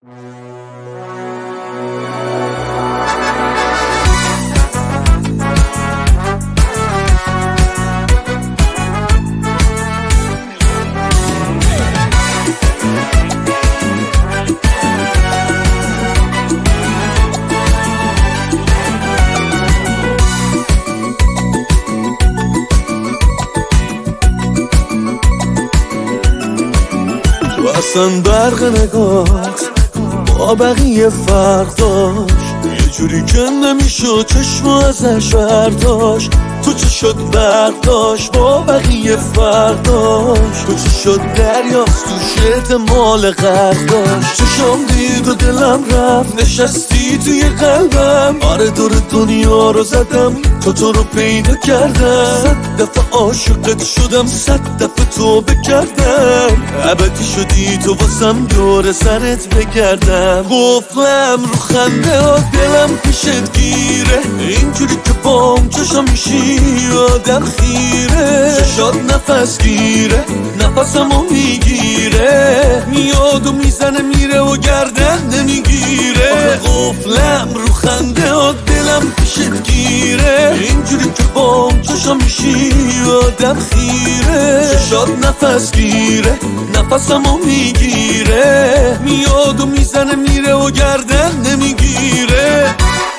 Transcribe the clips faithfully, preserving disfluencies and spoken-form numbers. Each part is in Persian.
و اصلا برق نگاهت با بقیه فرق داشت، یه جوری که نمیشد چشم ازش برداشت. تو چه شد برق داشت با بقیه فرق داشت، تو چه شد دریاست تو شد مال غرق داشت. چشم دید و دلم رفت نشستی توی قلبم، آره دور دنیا رو زدم تو تو رو پیدا کردم. صد دفعه عاشقت شدم صد دفعه توبه کردم، ابدی شدی تو واسم دور سرت بگردم. قفلم رو خنده ها دلم پیشت گیره، اینجوری که بام چشم میشی آدم خیره. چشات نفس گیره نفسمو میگیره، میاد و میزنه میره و گردن نمیگیره. قفلم رو خنده ها دلم پیشت گیره، اینجوری که بام چشم میشی آدم خیره. چشات نفس گیره نفسمو میگیره، میاد و میزنه میره و گردن نمیگیره.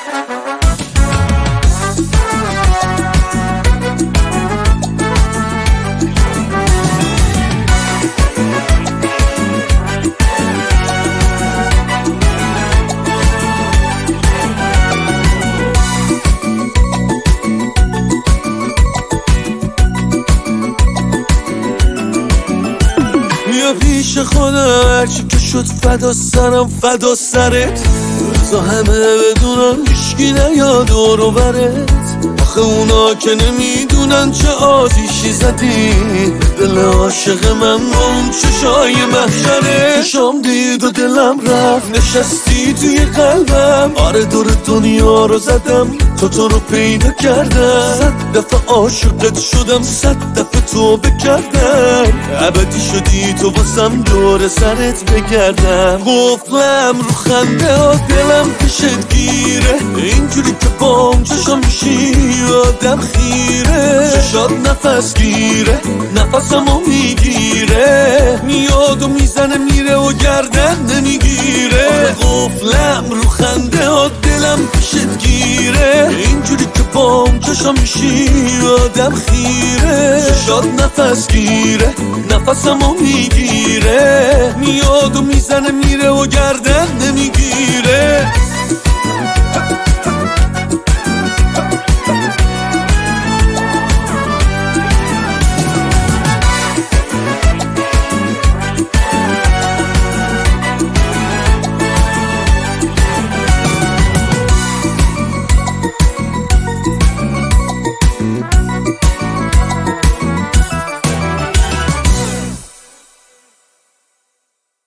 بیا پیش خودم هرچی که شد فدا سرم فدا سرت، بزا همه بدونن هیشکی نیاد دور و برت. آخه اونا که نمیدونن چه آتیشی زدی دل عاشق من با اون چشای محشره. چشام دید و دلم رفت نشستی توی قلبم، آره دور دنیا رو زدم تو تو رو پیدا کردم. صد دفعه عاشقت شدم صد دفعه توبه کردم، ابدی شدی تو واسم دور سرت بگردم. قفلم رو خنده ها دلم پیشت گیره، اینجوری که بام چشم میشی آدم خیره. چشات نفس گیره نفسمو میگیره، میاد و میزنه میره و گردن نمیگیره. قفلم رو خنده ها دلم پیشت گیره، اینجوری که بام چشم میشی آدم خیره. چشات نفس گیره نفسمو میگیره، میاد و میزنه میره و گردن نمیگیره.